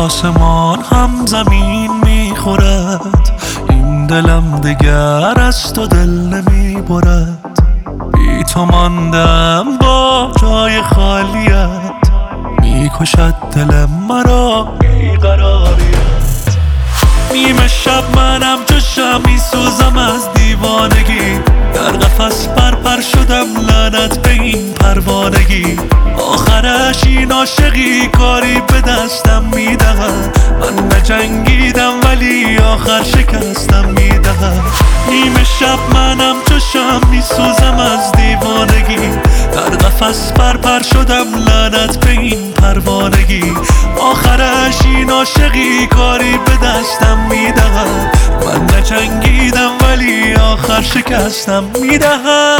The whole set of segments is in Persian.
آسمان هم زمین میخورد، این دلم دگر از تو دل نمیبرد. بی تو ماندم با جای خالیت، میکشد دل مرا بیقراریت. نیمه شب منم چشم میسوزم از دیوانگی، در قفس پرپر شدم لعنت به این پروانگی. آخرش این عاشقی کاری به دستم میدهد، من نجنگیدم ولی آخر شکستم میدهد. نیمه شب منم چشم میسوزم از دیوانگی، در قفس پرپر شدم لعنت به این پروانگی. آخرش این عاشقی کاری به دستم میدهد، من نجنگیدم ولی آخر شکستم میدهد.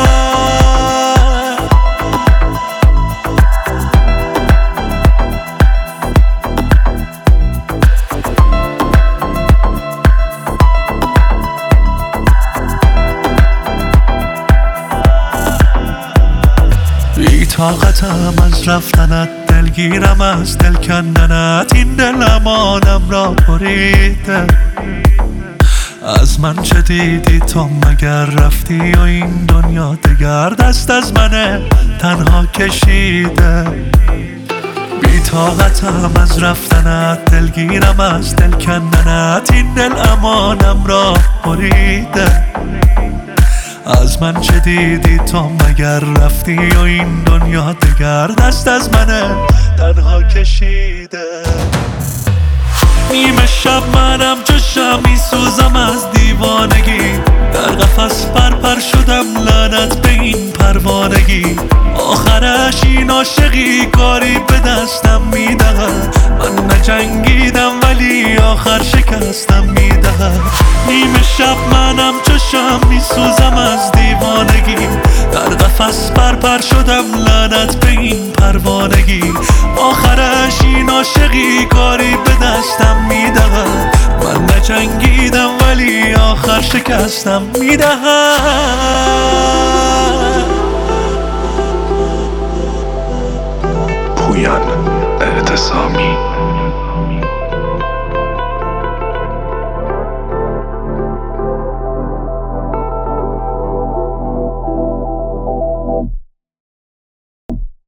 بی طاقتم از رفتنت، دلگیرم از دل کندنت. این دل امانم را بریده، از من چه دیدی تو مگر رفتی و این دنیا دگر دست از من تنها کشیده. بی طاقتم از رفتنت، دلگیرم از دل کندنت. این دل امانم را بریده، از من چه دیدی تو مگر رفتی و این دنیا دگر دست از من تنها کشیده. نیمه شب منم چشم میسوزم از دیوانگی، در قفس پرپر شدم لعنت به این پروانگی. آخرش این عاشقی کاری به دستم میدهد، من نجنگیدم ولی آخر شکستم میدهد. نیمه شب منم چشم میسوزم از دیوانگی، در قفس پرپر شدم لعنت به این پروانگی. آخرش این عاشقی کاری به دستم میدهد، من نجنگیدم ولی آخر شکستم میدهد. پویان اعتصامی.